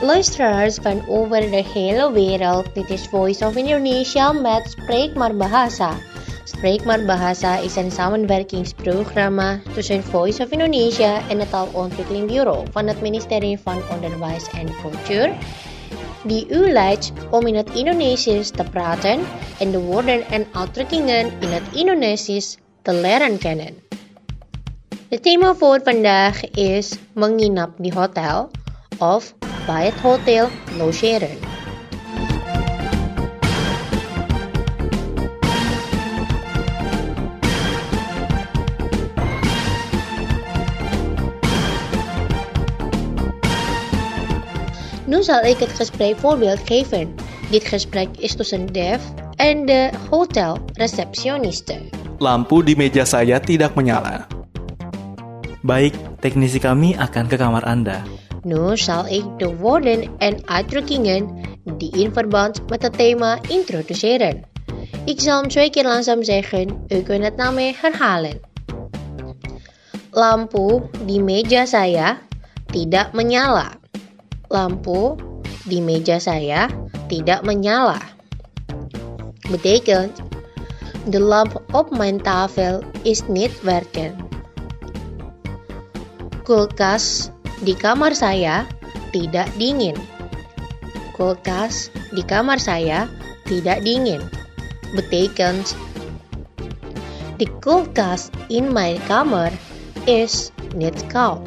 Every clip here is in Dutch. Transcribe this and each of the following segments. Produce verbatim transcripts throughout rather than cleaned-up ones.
Luisteraars van over de hele wereld, dit is Voice of Indonesia met Spreek maar Bahasa. Spreek maar Bahasa is een samenwerkingsprogramma tussen Voice of Indonesia en het Taalontwikkelingbureau van het ministerie van Onderwijs en Cultuur, die u leidt om in het Indonesisch te praten en de woorden en uitdrukkingen in het Indonesisch te leren kennen. Het thema voor vandaag is menginap di hotel of bij het hotel logeren. Nu zal ik het gesprek voorbeeld geven. Dit gesprek is tussen Dev en de hotelreceptioniste. Lampu di meja saya tidak menyala. Baik, teknisi kami akan ke kamar Anda. Nu zal ik de woorden en uitdrukkingen die in verband met het thema introduceren. Ik zal hem twee keer langzaam zeggen, u kunt het na mij herhalen. Lampu di meja saya tidak menyala. Lampu di meja saya tidak menyala. Betekent, de lamp op mijn tafel is niet werken. Kulkas di kamar saya tidak dingin. Kulkas di kamar saya tidak dingin. Betekent, the kulkas in my kamer is niet koud.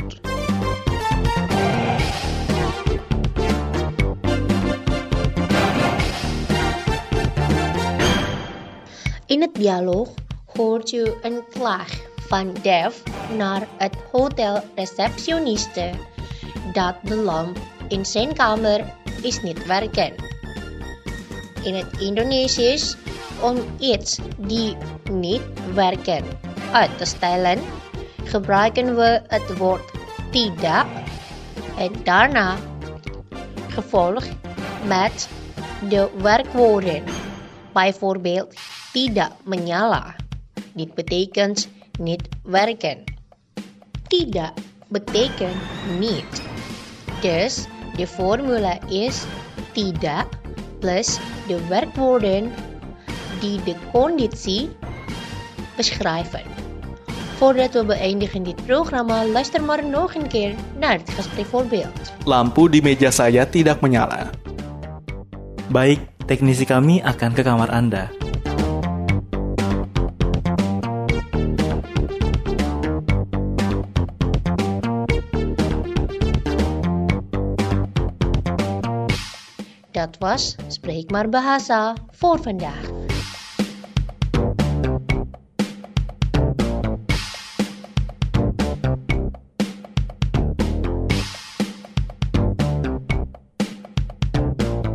In het dialoog hoort u een klaag van Dev naar het hotelreceptioniste dat de lamp in zijn kamer is niet werken. In het Indonesisch, om iets die niet werken uit te stellen, gebruiken we het woord tidak en daarna gevolgd met de werkwoorden. Bijvoorbeeld tidak menyala. Dit betekent niet werken. Tidak betekent niet. Dus de formule is tidak plus de werkwoorden die de conditie beschrijven. Voordat we beëindigen dit programma, luister maar nog een keer naar het gesprekvoorbeeld. Lampu di meja saya tidak menyala. Baik, teknisi kami akan ke kamar Anda. Dat was Spreek maar Bahasa voor vandaag.